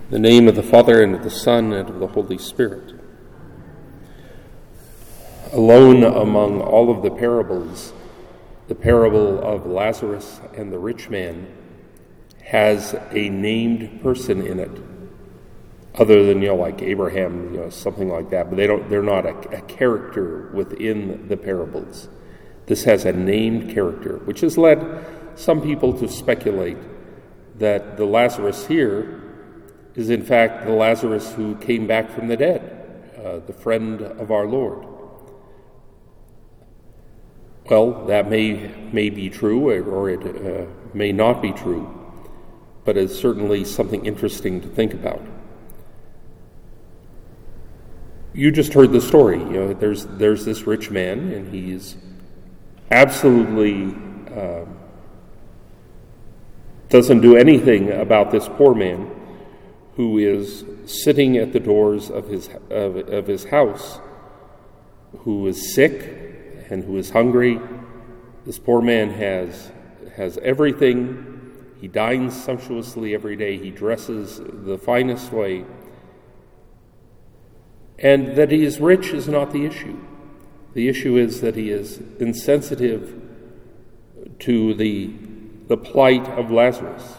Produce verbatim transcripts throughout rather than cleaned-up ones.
In the name of the Father, and of the Son, and of the Holy Spirit. Alone among all of the parables, the parable of Lazarus and the rich man has a named person in it, other than, you know, like Abraham, you know, something like that, but they don't, they're not a, a character within the parables. This has a named character, which has led some people to speculate that the Lazarus here is in fact the Lazarus who came back from the dead, uh, the friend of our Lord. Well, that may may be true, or it uh, may not be true, but it's certainly something interesting to think about. You just heard the story. You know, there's there's this rich man, and he's absolutely uh, doesn't do anything about this poor man who is sitting at the doors of his of, of his house, who is sick and who is hungry. This poor man has has everything. He dines sumptuously every day. He dresses the finest way. And that he is rich is not the issue. The issue is that he is insensitive to the the plight of Lazarus.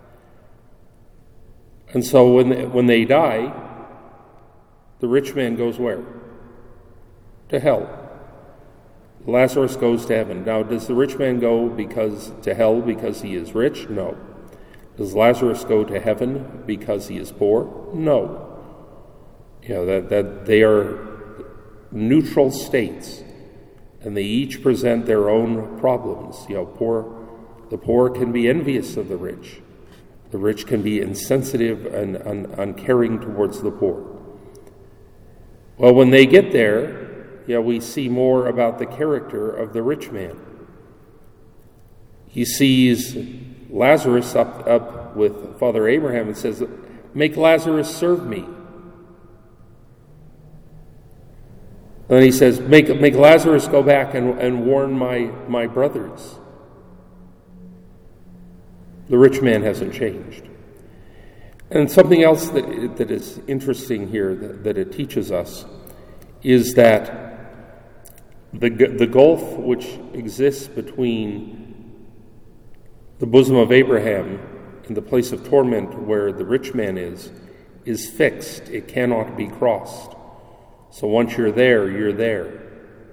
And so when they, when they die, the rich man goes where? To hell. Lazarus goes to heaven. Now, does the rich man go because to hell because he is rich? No. Does Lazarus go to heaven because he is poor? No. You know, that, that they are neutral states, and they each present their own problems. You know, poor, the poor can be envious of the rich. The rich can be insensitive and un, uncaring towards the poor. Well, when they get there, yeah, we see more about the character of the rich man. He sees Lazarus up, up with Father Abraham and says, "Make Lazarus serve me." And then he says, make, make Lazarus go back and, and warn my, my brothers. The rich man hasn't changed. And something else that, that is interesting here that, that it teaches us is that the, the gulf which exists between the bosom of Abraham and the place of torment where the rich man is, is fixed. It cannot be crossed. So once you're there, you're there.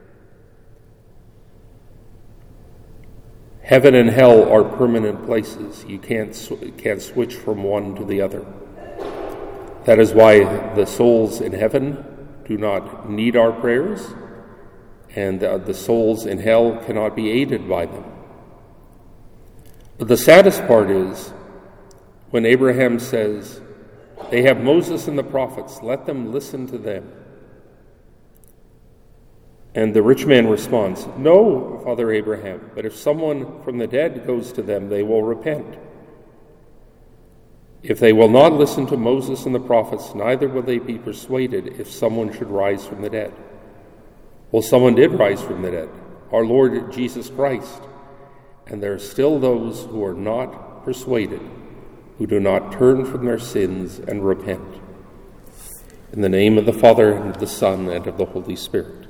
Heaven and hell are permanent places. You can't sw- can't switch from one to the other. That is why the souls in heaven do not need our prayers, and uh, the souls in hell cannot be aided by them. But the saddest part is when Abraham says, "They have Moses and the prophets, let them listen to them." And the rich man responds, "No, Father Abraham, but if someone from the dead goes to them, they will repent. If they will not listen to Moses and the prophets, neither will they be persuaded if someone should rise from the dead." Well, someone did rise from the dead, our Lord Jesus Christ. And there are still those who are not persuaded, who do not turn from their sins and repent. In the name of the Father, and of the Son, and of the Holy Spirit.